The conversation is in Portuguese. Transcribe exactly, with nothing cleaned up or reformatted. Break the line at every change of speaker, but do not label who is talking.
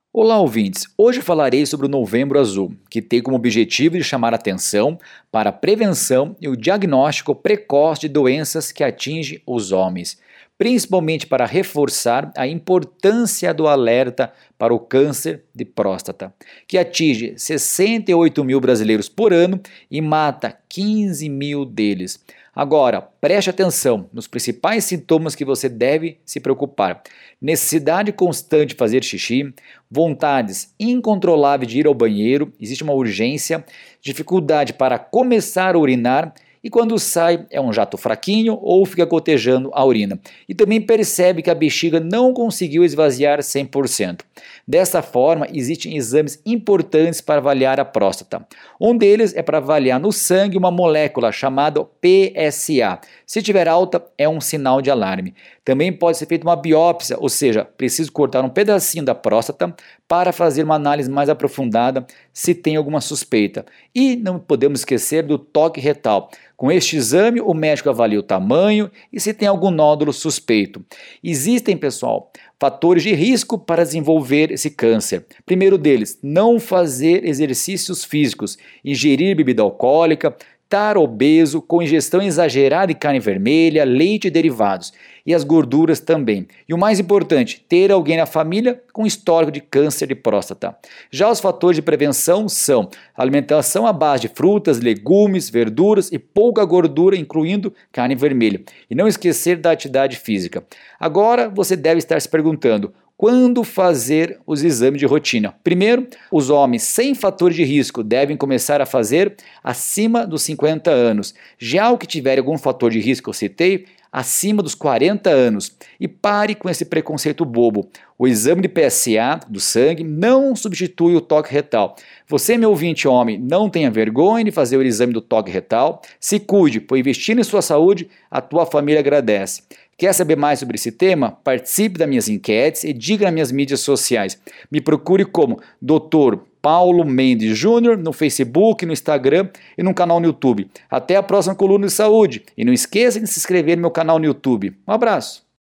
Olá, ouvintes! Hoje falarei sobre o Novembro Azul, que tem como objetivo de chamar atenção para a prevenção e o diagnóstico precoce de doenças que atingem os homens, principalmente para reforçar a importância do alerta para o câncer de próstata, que atinge sessenta e oito mil brasileiros por ano e mata quinze mil deles. Agora, preste atenção nos principais sintomas que você deve se preocupar: necessidade constante de fazer xixi, vontades incontroláveis de ir ao banheiro, existe uma urgência, dificuldade para começar a urinar, e quando sai é um jato fraquinho ou fica gotejando a urina. E também percebe que a bexiga não conseguiu esvaziar cem por cento. Dessa forma, existem exames importantes para avaliar a próstata. Um deles é para avaliar no sangue uma molécula chamada P S A. Se tiver alta, é um sinal de alarme. Também pode ser feita uma biópsia, ou seja, preciso cortar um pedacinho da próstata para fazer uma análise mais aprofundada se tem alguma suspeita. E não podemos esquecer do toque retal. Com este exame, o médico avalia o tamanho e se tem algum nódulo suspeito. Existem, pessoal, fatores de risco para desenvolver esse câncer. Primeiro deles, não fazer exercícios físicos, ingerir bebida alcoólica, estar obeso, com ingestão exagerada de carne vermelha, leite e derivados, e as gorduras também. E o mais importante, ter alguém na família com histórico de câncer de próstata. Já os fatores de prevenção são alimentação à base de frutas, legumes, verduras e pouca gordura, incluindo carne vermelha. E não esquecer da atividade física. Agora você deve estar se perguntando: quando fazer os exames de rotina? Primeiro, os homens sem fatores de risco devem começar a fazer acima dos cinquenta anos. Já o que tiver algum fator de risco, eu citei, acima dos quarenta anos. E pare com esse preconceito bobo. O exame de P S A do sangue não substitui o toque retal. Você, meu ouvinte homem, não tenha vergonha de fazer o exame do toque retal. Se cuide, pois investindo em sua saúde, a tua família agradece. Quer saber mais sobre esse tema? Participe das minhas enquetes e diga nas minhas mídias sociais. Me procure como doutor Paulo Mendes Júnior no Facebook, no Instagram e no canal no YouTube. Até a próxima coluna de saúde. E não esqueça de se inscrever no meu canal no YouTube. Um abraço!